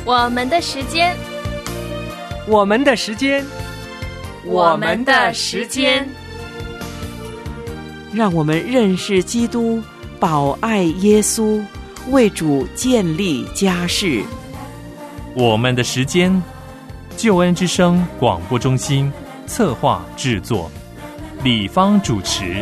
我们的时间， 我们的时间， 我们的时间， 让我们认识基督，保爱耶稣，为主建立家室。 我们的时间，救恩之声广播中心策划制作，李芳主持。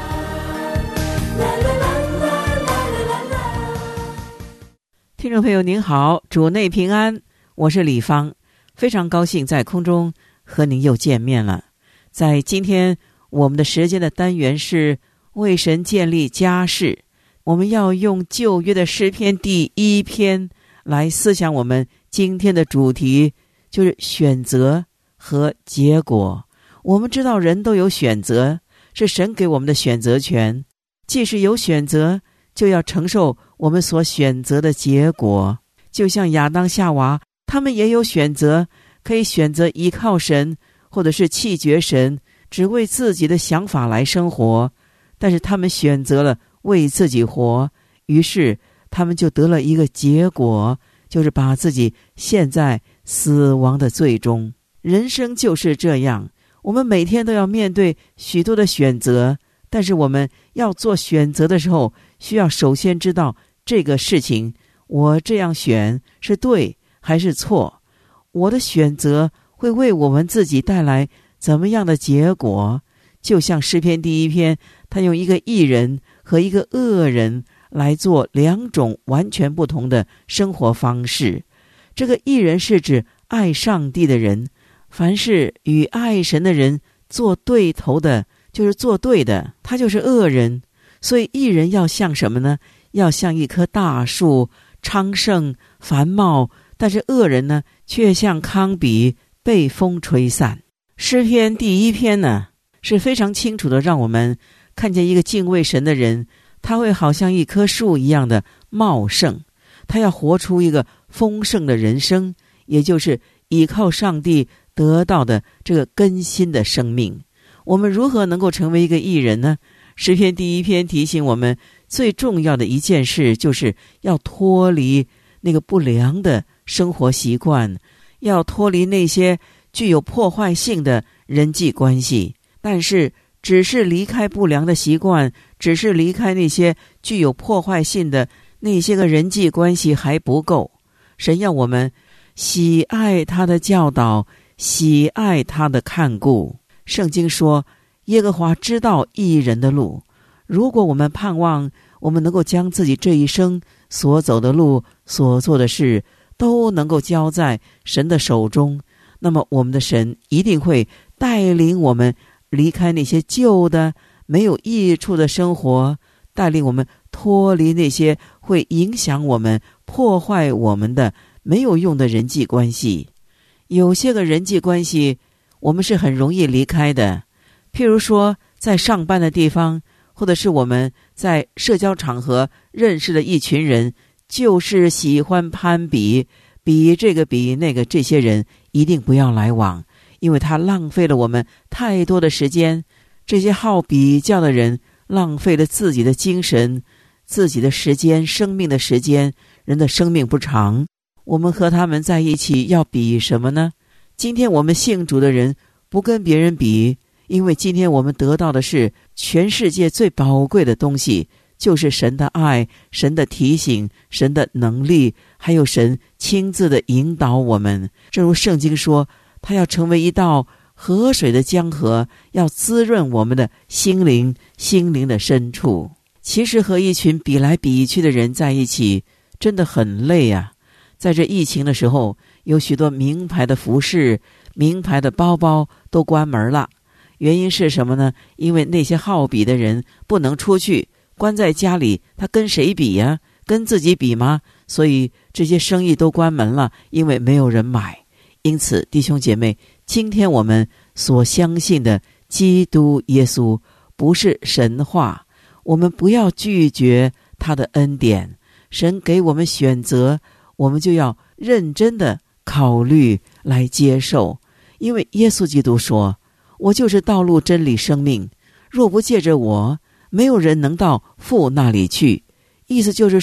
听众朋友您好，主内平安，我是李芳，非常高兴在空中和您又见面了。在今天我们的时间的单元是为神建立家室，我们要用旧约的诗篇第1篇来思想我们今天的主题，就是选择和结果。我们知道人都有选择，是神给我们的选择权，既是有选择，就要承受我们所选择的结果。就像亚当夏娃，他们也有选择，可以选择依靠神，或者是弃绝神，只为自己的想法来生活。但是他们选择了为自己活，于是他们就得了一个结果，就是把自己陷在死亡的罪中。人生就是这样，我们每天都要面对许多的选择，但是我们要做选择的时候，需要首先知道这个事情，我这样选是对还是错？我的选择会为我们自己带来怎么样的结果？就像诗篇第1篇，他用一个义人和一个恶人来做2种完全不同的生活方式。这个义人是指爱上帝的人，凡是与爱神的人做对头的，就是做对的，他就是恶人。所以义人要像什么呢？要像一棵大树，昌盛繁茂，但是恶人呢，却像糠秕，被风吹散。诗篇第1篇呢，是非常清楚的让我们看见一个敬畏神的人，他会好像一棵树一样的茂盛，他要活出一个丰盛的人生，也就是依靠上帝得到的这个更新的生命。我们如何能够成为一个义人呢？诗篇第1篇提醒我们，最重要的一件事就是要脱离那个不良的生活习惯，要脱离那些具有破坏性的人际关系。但是只是离开不良的习惯，只是离开那些具有破坏性的那些个人际关系还不够。神要我们喜爱他的教导，喜爱他的看顾。圣经说，耶和华知道义人的路。如果我们盼望我们能够将自己这一生所走的路，所做的事都能够交在神的手中，那么我们的神一定会带领我们离开那些旧的没有益处的生活，带领我们脱离那些会影响我们破坏我们的没有用的人际关系。有些个人际关系我们是很容易离开的，譬如说在上班的地方，或者是我们在社交场合认识的一群人，就是喜欢攀比，比这个比那个，这些人一定不要来往，因为他浪费了我们太多的时间。这些好比较的人浪费了自己的精神，自己的时间，生命的时间。人的生命不长，我们和他们在一起要比什么呢？今天我们信主的人不跟别人比，因为今天我们得到的是全世界最宝贵的东西，就是神的爱，神的提醒，神的能力，还有神亲自的引导我们。正如圣经说，他要成为一道河水的江河，要滋润我们的心灵，心灵的深处。其实和一群比来比去的人在一起真的很累啊。在这疫情的时候，有许多名牌的服饰，名牌的包包都关门了。原因是什么呢？因为那些好比的人不能出去，关在家里，他跟谁比呀？跟自己比吗？所以这些生意都关门了，因为没有人买。因此弟兄姐妹，今天我们所相信的基督耶稣不是神话，我们不要拒绝他的恩典。神给我们选择，我们就要认真的考虑来接受。因为耶稣基督说，我就是道路真理生命，若不借着我，没有人能到父那里去。意思就是说，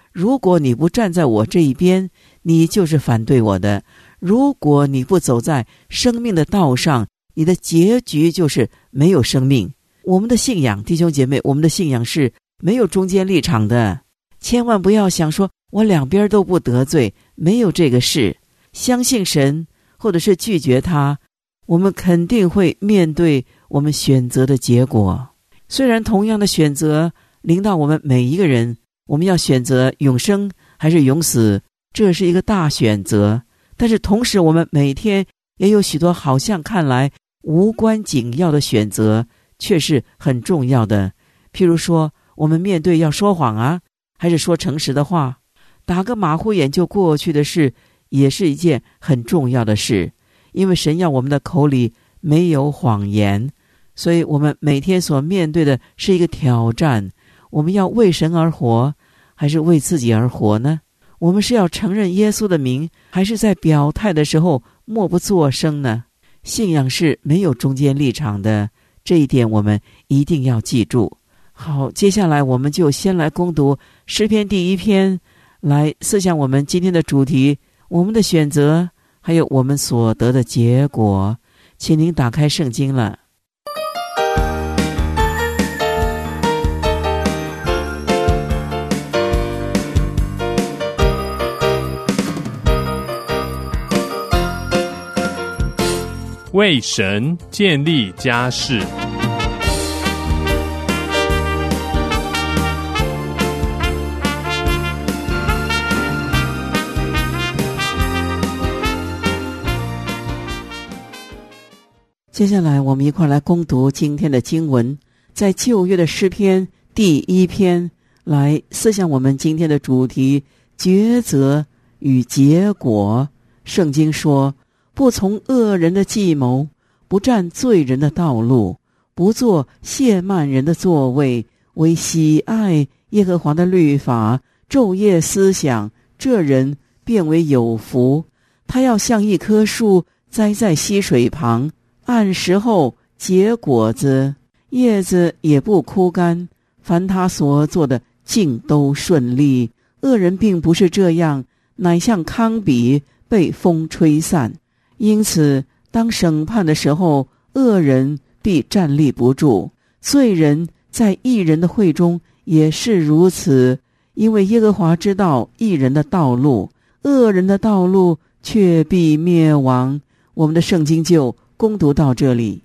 如果你不站在我这一边，你就是反对我的；如果你不走在生命的道上，你的结局就是没有生命。我们的信仰，弟兄姐妹，我们的信仰是没有中间立场的，千万不要想说我两边都不得罪，没有这个事。相信神或者是拒绝他，我们肯定会面对我们选择的结果。虽然同样的选择临到我们每一个人，我们要选择永生还是永死，这是一个大选择。但是同时我们每天也有许多好像看来无关紧要的选择，却是很重要的。譬如说，我们面对要说谎啊，还是说诚实的话，打个马虎眼就过去的事，也是一件很重要的事。因为神要我们的口里没有谎言，所以我们每天所面对的是一个挑战。我们要为神而活，还是为自己而活呢？我们是要承认耶稣的名，还是在表态的时候默不作声呢？信仰是没有中间立场的，这一点我们一定要记住。好，接下来我们就先来攻读诗篇第1篇，来思想我们今天的主题，我们的选择，还有我们所得的结果。请您打开圣经了。 为神建立家室。 接下来我们一块来攻读今天的经文，在旧约的诗篇第1篇，来思想我们今天的主题，抉择与结果。圣经说，不从恶人的计谋，不占罪人的道路，不坐亵慢人的座位，为喜爱耶和华的律法，昼夜思想，这人便为有福。他要像一棵树栽在溪水旁，按时候结果子，叶子也不枯干，凡他所做的尽都顺利。恶人并不是这样，乃像糠秕被风吹散。因此当审判的时候，恶人必站立不住，罪人在义人的会中也是如此。因为耶和华知道义人的道路，恶人的道路却必灭亡。我们的圣经就攻读到这里。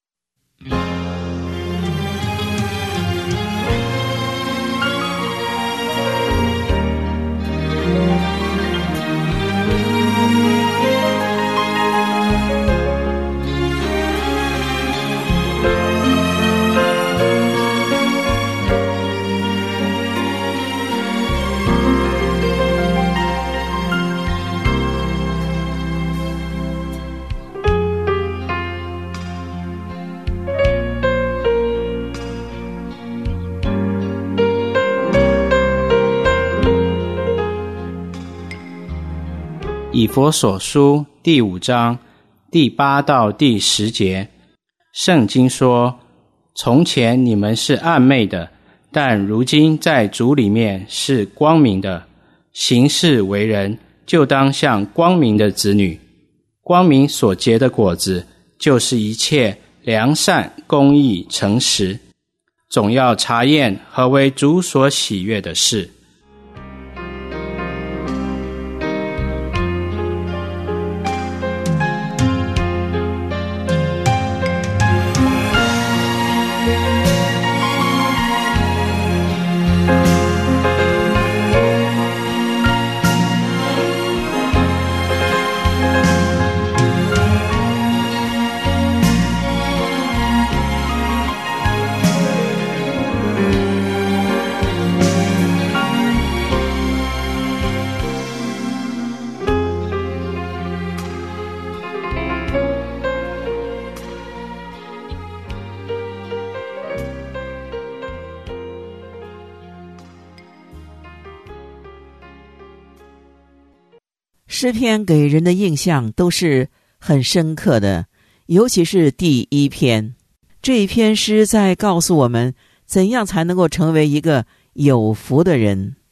以弗所书第5章第8到第10节，圣经说，从前你们是暗昧的，但如今在主里面是光明的，行事为人就当像光明的子女。光明所结的果子，就是一切良善、公义、诚实，总要查验何为主所喜悦的事。 诗篇给人的印象都是很深刻的，尤其是第1篇。这一篇诗在告诉我们怎样才能够成为一个有福的人。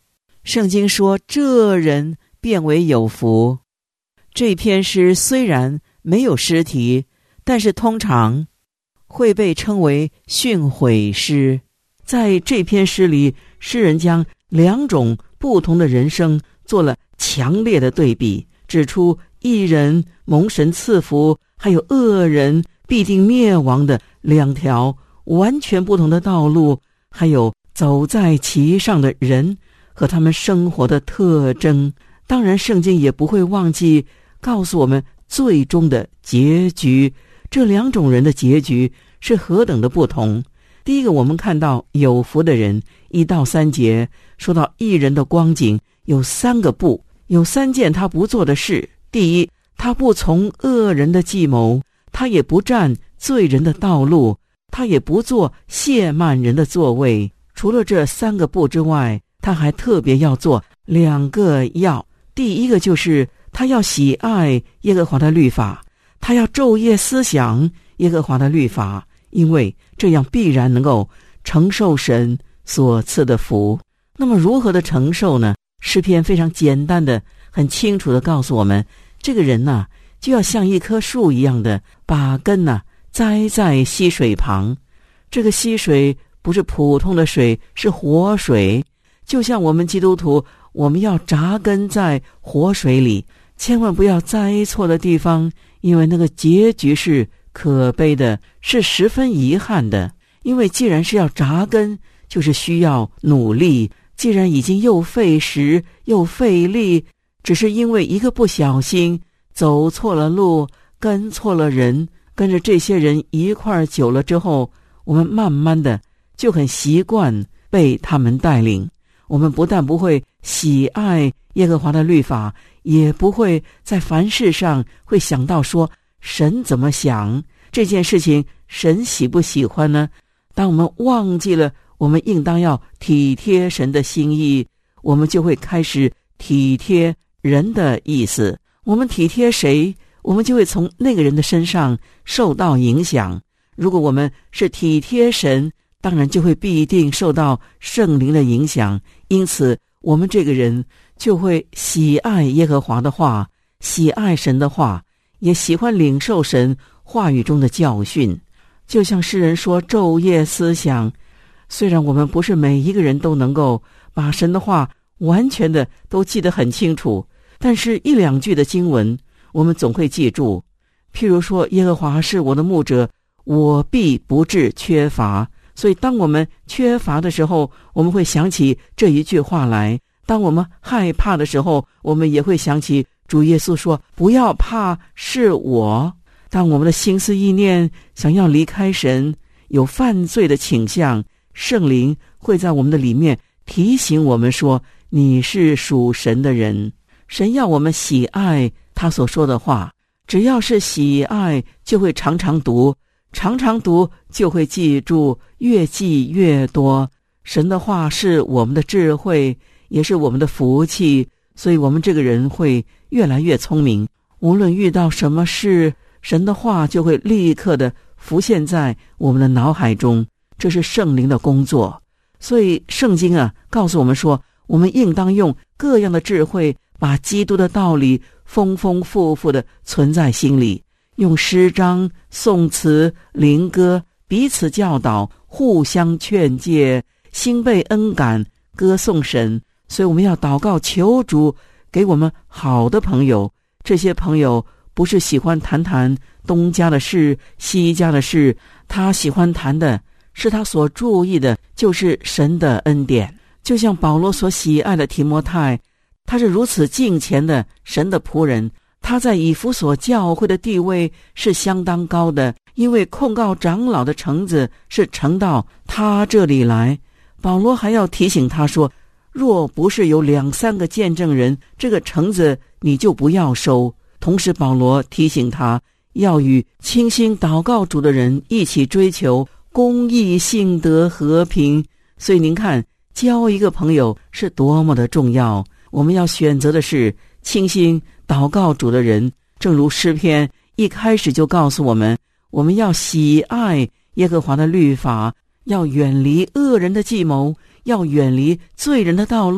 圣经说这人变为有福。这篇诗虽然没有诗题，但是通常会被称为训诲诗。在这篇诗里，诗人将两种不同的人生做了强烈的对比，指出义人蒙神赐福，还有恶人必定灭亡的两条完全不同的道路，还有走在其上的人和他们生活的特征。当然圣经也不会忘记告诉我们最终的结局，这两种人的结局是何等的不同。第一个，我们看到有福的人1到3节说到义人的光景，有3个不，有3件他不做的事。第一，他不从恶人的计谋，他也不占罪人的道路，他也不做亵慢人的座位。除了这3个不之外，他还特别要做2个要。第一个就是他要喜爱耶和华的律法，他要昼夜思想耶和华的律法，因为这样必然能够承受神所赐的福。那么如何的承受呢？诗篇非常简单的很清楚的告诉我们，这个人呢，就要像一棵树一样的把根呢栽在溪水旁。这个溪水不是普通的水，是活水。就像我们基督徒，我们要扎根在活水里，千万不要栽错的地方，因为那个结局是可悲的，是十分遗憾的。因为既然是要扎根，就是需要努力，既然已经又费时又费力，只是因为一个不小心走错了路，跟错了人，跟着这些人一块儿久了之后，我们慢慢的就很习惯被他们带领。我们不但不会喜爱耶和华的律法，也不会在凡事上会想到说神怎么想，这件事情神喜不喜欢呢？当我们忘记了我们应当要体贴神的心意，我们就会开始体贴人的意思。我们体贴谁，我们就会从那个人的身上受到影响。如果我们是体贴神，当然就会必定受到圣灵的影响，因此我们这个人就会喜爱耶和华的话，喜爱神的话，也喜欢领受神话语中的教训。就像诗人说昼夜思想，虽然我们不是每一个人都能够把神的话完全的都记得很清楚，但是1、2句的经文我们总会记住。譬如说耶和华是我的牧者，我必不致缺乏。所以当我们缺乏的时候，我们会想起这一句话来。当我们害怕的时候，我们也会想起主耶稣说不要怕，是我。当我们的心思意念想要离开神，有犯罪的倾向，圣灵会在我们的里面提醒我们说你是属神的人。神要我们喜爱他所说的话，只要是喜爱就会常常读，常常读就会记住，越记越多。神的话是我们的智慧，也是我们的福气，所以我们这个人会越来越聪明。无论遇到什么事，神的话就会立刻的浮现在我们的脑海中，这是圣灵的工作。所以圣经告诉我们说，我们应当用各样的智慧，把基督的道理丰丰富富的存在心里，用诗章、颂词、灵歌彼此教导，互相劝诫，心被恩感，歌颂神。所以我们要祷告求主给我们好的朋友，这些朋友不是喜欢谈谈东家的事西家的事，他喜欢谈的是他所注意的就是神的恩典。就像保罗所喜爱的提摩太，他是如此敬虔的神的仆人，他在以弗所教会的地位是相当高的，因为控告长老的橙子是呈到他这里来。保罗还要提醒他说，若不是有2、3个见证人，这个橙子你就不要收。同时保罗提醒他要与倾心祷告主的人一起追求公义、信德、和平。所以您看，交一个朋友是多么的重要。我们要选择的是倾心祷告主的人，正如诗篇一开始就告诉我们，我们要喜爱耶和华的律法，要远离恶人的计谋，要远离罪人的道路，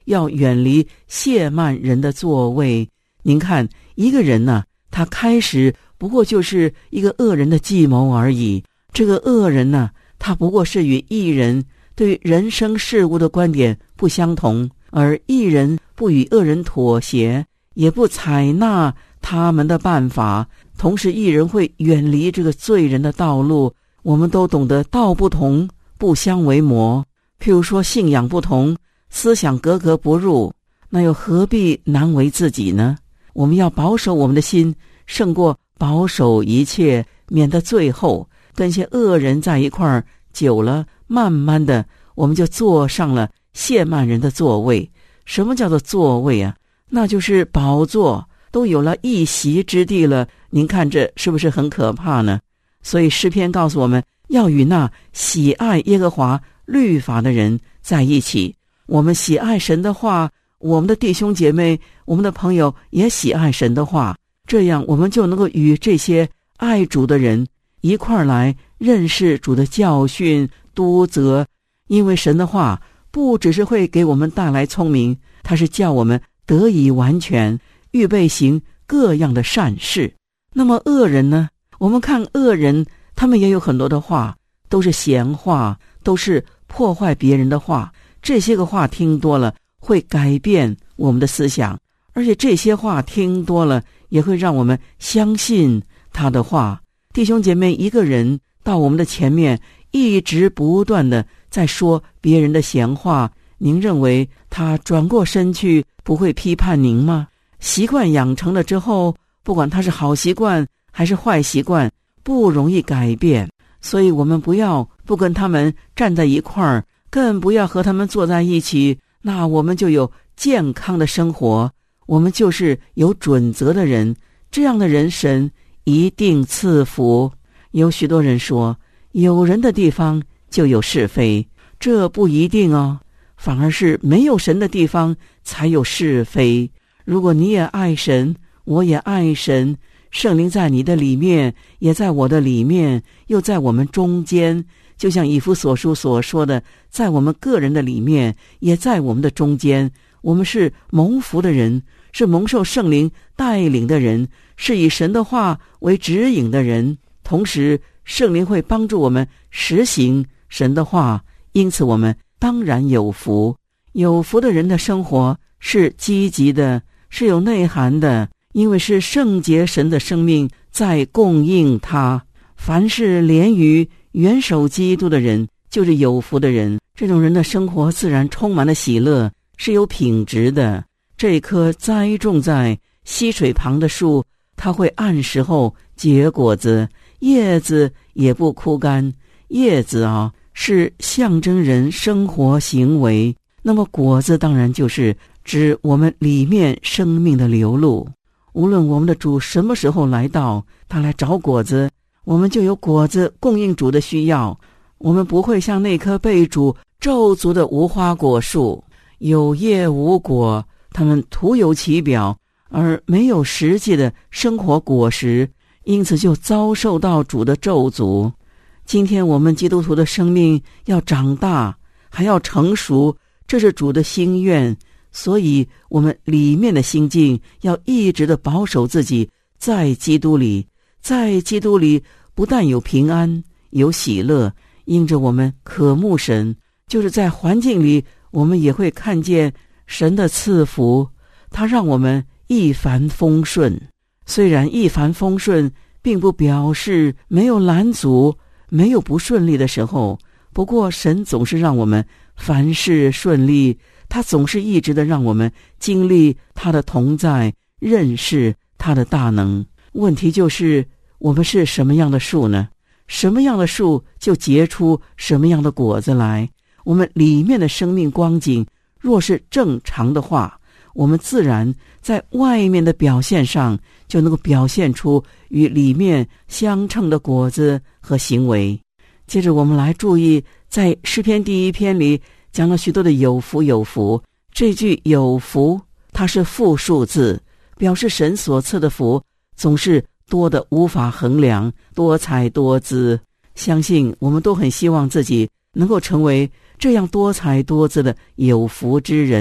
要远离亵慢人的作为。您看，一个人呢，他开始不过就是一个恶人的计谋而已。这个恶人呢，他不过是与义人对于人生事物的观点不相同，而义人不与恶人妥协，也不采纳他们的办法，同时义人会远离这个罪人的道路。我们都懂得道不同不相为谋，譬如说信仰不同，思想格格不入，那又何必难为自己呢？我们要保守我们的心，胜过保守一切，免得最后跟些恶人在一块儿久了，慢慢的我们就坐上了亵慢人的座位。什么叫做座位啊？那就是宝座，都有了一席之地了。您看这是不是很可怕呢？所以诗篇告诉我们，要与那喜爱耶和华律法的人在一起。我们喜爱神的话，我们的弟兄姐妹，我们的朋友也喜爱神的话，这样我们就能够与这些爱主的人一块儿来认识主的教训督责。因为神的话不只是会给我们带来聪明，它是叫我们得以完全，预备行各样的善事。那么恶人呢？我们看恶人，他们也有很多的话，都是闲话，都是破坏别人的话。这些个话听多了会改变我们的思想，而且这些话听多了也会让我们相信他的话。弟兄姐妹，一个人到我们的前面一直不断的在说别人的闲话，您认为他转过身去不会批判您吗？习惯养成了之后，不管他是好习惯还是坏习惯，不容易改变。所以我们不跟他们站在一块儿，更不要和他们坐在一起，那我们就有健康的生活，我们就是有准则的人。这样的人神一定赐福。有许多人说，有人的地方就有是非，这不一定哦，反而是没有神的地方才有是非。如果你也爱神，我也爱神，圣灵在你的里面，也在我的里面，又在我们中间，就像以弗所书所说的，在我们个人的里面，也在我们的中间。我们是蒙福的人，是蒙受圣灵带领的人，是以神的话为指引的人。同时圣灵会帮助我们实行神的话，因此我们当然有福。有福的人的生活是积极的，是有内涵的，因为是圣洁神的生命在供应他。凡是连于元首基督的人，就是有福的人。这种人的生活自然充满了喜乐，是有品质的。这棵栽种在溪水旁的树，它会按时候结果子，叶子也不枯干。叶子是象征人生活行为，那么果子当然就是指我们里面生命的流露。无论我们的主什么时候来到，他来找果子，我们就有果子供应主的需要。我们不会像那棵被主咒诅的无花果树，有叶无果，他们徒有其表，而没有实际的生活果实，因此就遭受到主的咒诅。今天我们基督徒的生命要长大，还要成熟，这是主的心愿。所以我们里面的心境要一直的保守自己，在基督里。在基督里不但有平安，有喜乐，因着我们渴慕神，就是在环境里我们也会看见神的赐福，他让我们一帆风顺。虽然一帆风顺并不表示没有拦阻，没有不顺利的时候，不过神总是让我们凡事顺利，他总是一直的让我们经历他的同在，认识他的大能。问题就是我们是什么样的树呢？什么样的树就结出什么样的果子来。我们里面的生命光景若是正常的话，我们自然在外面的表现上就能够表现出与里面相称的果子和行为。接着我们来注意，在诗篇第1篇里讲了许多的有福有福。这句有福它是复数字，表示神所赐的福总是多得无法衡量，多彩多姿。相信我们都很希望自己能够成为这样多彩多姿的有福之人。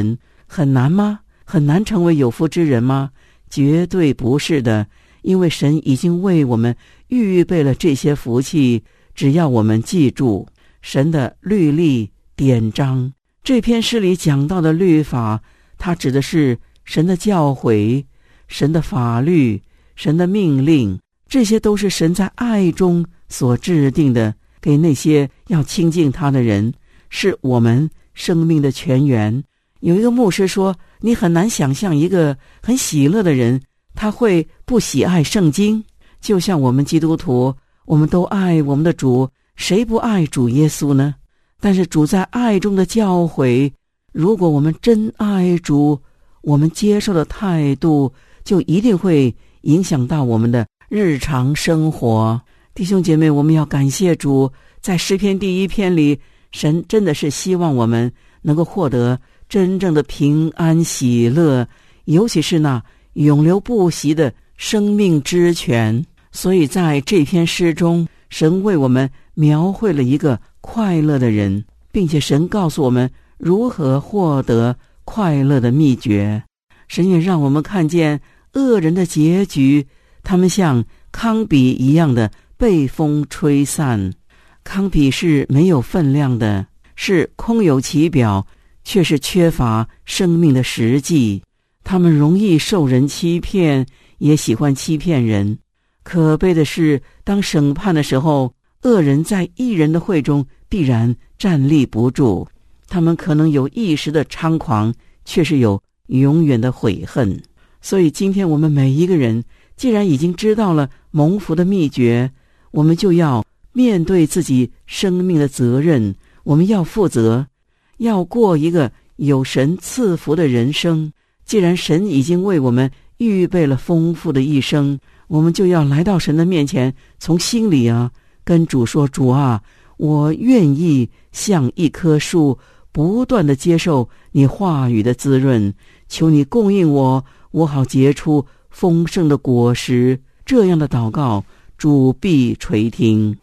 很难吗？很难成为有福之人吗？绝对不是的，因为神已经为我们预备了这些福气，只要我们记住神的律例典章。这篇诗里讲到的律法，它指的是神的教诲、神的法律、神的命令，这些都是神在爱中所制定的，给那些要亲近他的人，是我们生命的泉源。有一个牧师说，你很难想象一个很喜乐的人，他会不喜爱圣经。就像我们基督徒，我们都爱我们的主，谁不爱主耶稣呢？但是主在爱中的教诲，如果我们真爱主，我们接受的态度就一定会影响到我们的日常生活。弟兄姐妹，我们要感谢主，在诗篇第1篇里，神真的是希望我们能够获得真正的平安喜乐，尤其是那永流不息的生命之泉。所以在这篇诗中，神为我们描绘了一个快乐的人，并且神告诉我们如何获得快乐的秘诀。神也让我们看见恶人的结局，他们像糠秕一样的被风吹散。糠秕是没有分量的，是空有其表，却是缺乏生命的实际。他们容易受人欺骗，也喜欢欺骗人。可悲的是，当审判的时候，恶人在义人的会中必然站立不住。他们可能有一时的猖狂，却是有永远的悔恨。所以今天我们每一个人既然已经知道了蒙福的秘诀，我们就要面对自己生命的责任，我们要负责，要过一个有神赐福的人生。既然神已经为我们预备了丰富的一生，我们就要来到神的面前，从心里跟主说，主啊，我愿意像一棵树，不断地接受你话语的滋润，求你供应我，我好结出丰盛的果实。这样的祷告，主必垂听。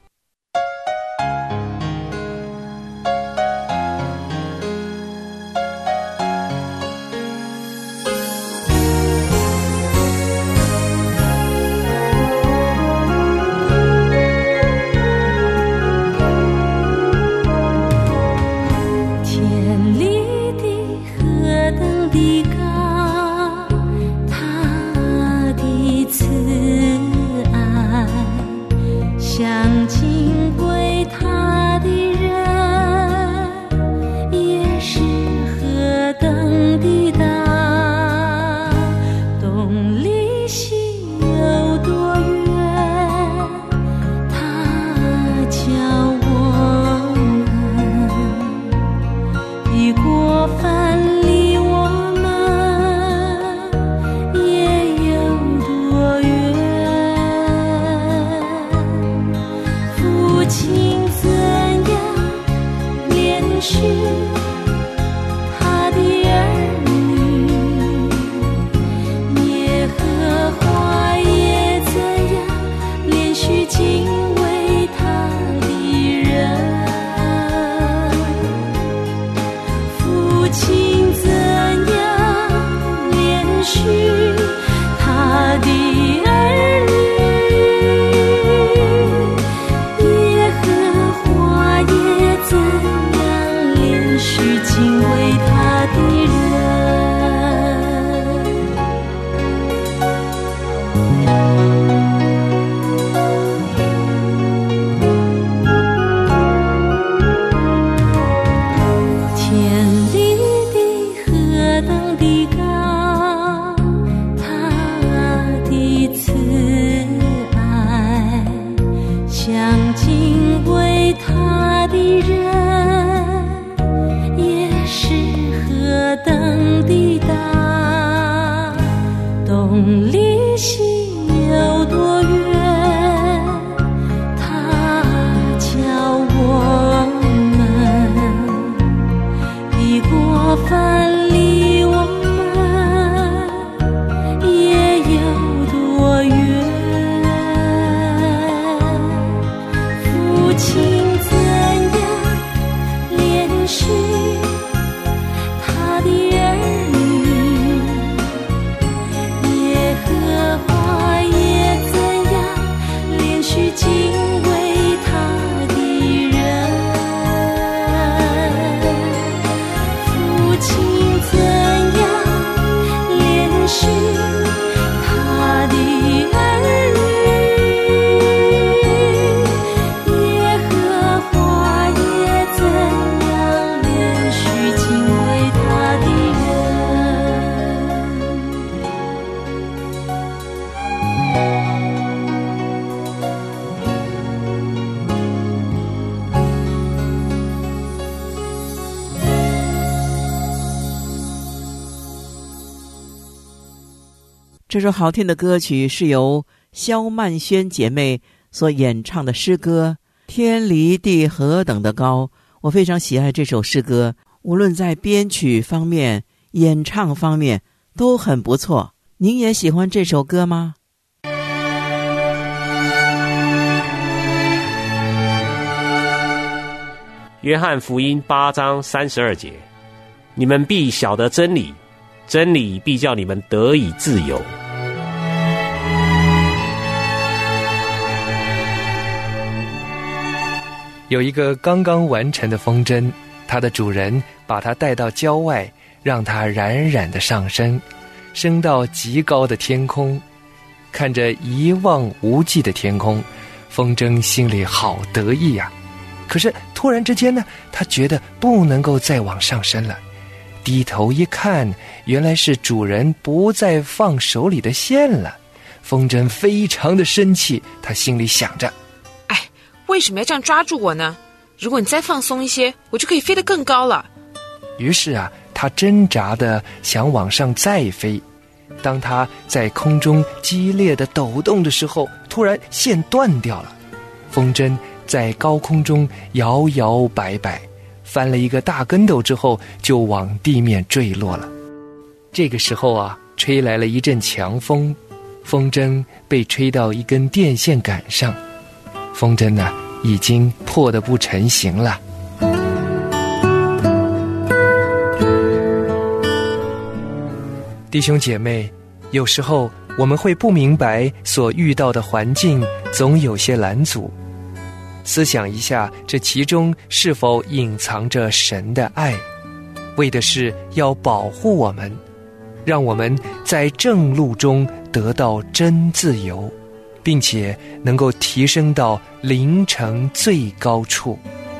他的儿女情怎样连续他的儿女，耶和华也怎样连续敬畏他的这首好听的歌曲是由萧曼轩姐妹所演唱的诗歌《天离地何等的高》。我非常喜爱这首诗歌，无论在编曲方面、演唱方面都很不错。您也喜欢这首歌吗？ 约翰福音8章32节，你们必晓得真理，真理必叫你们得以自由。 有一个刚刚完成的风筝，它的主人把它带到郊外，让它冉冉地上升，升到极高的天空。看着一望无际的天空，风筝心里好得意呀。可是突然之间呢，他觉得不能够再往上升了。低头一看，原来是主人不再放手里的线了。风筝非常的生气，他心里想着， 为什么要这样抓住我呢？如果你再放松一些，我就可以飞得更高了。 于是他挣扎的想往上再飞。当他在空中激烈的抖动的时候，突然线断掉了，风筝在高空中摇摇摆摆，翻了一个大跟斗之后就往地面坠落了。这个时候吹来了一阵强风，风筝被吹到一根电线杆上，风筝已经破得不成形了。弟兄姐妹，有时候我们会不明白所遇到的环境总有些拦阻。思想一下，这其中是否隐藏着神的爱，为的是要保护我们，让我们在正路中得到真自由，并且能够提升到灵城最高处。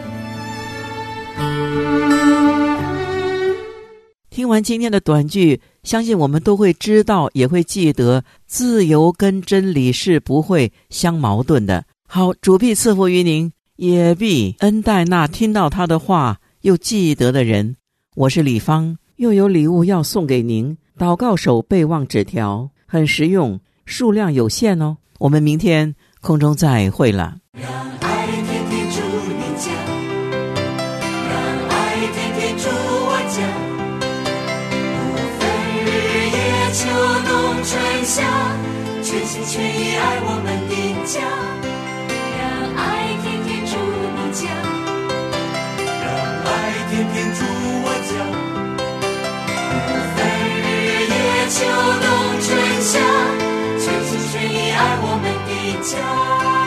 听完今天的短剧，相信我们都会知道，也会记得，自由跟真理是不会相矛盾的。好，主必赐福于您，也必恩待那听到他的话又记得的人。我是李芳，又有礼物要送给您，祷告手备忘纸条，很实用，数量有限哦。我们明天空中再会了。 让爱天天住你家，让爱天天住我家，不分日夜秋冬春夏，全心全意爱我们的家。让爱天天住你家，让爱天天住我家，不分日夜秋冬春夏，全心全意爱我们的家。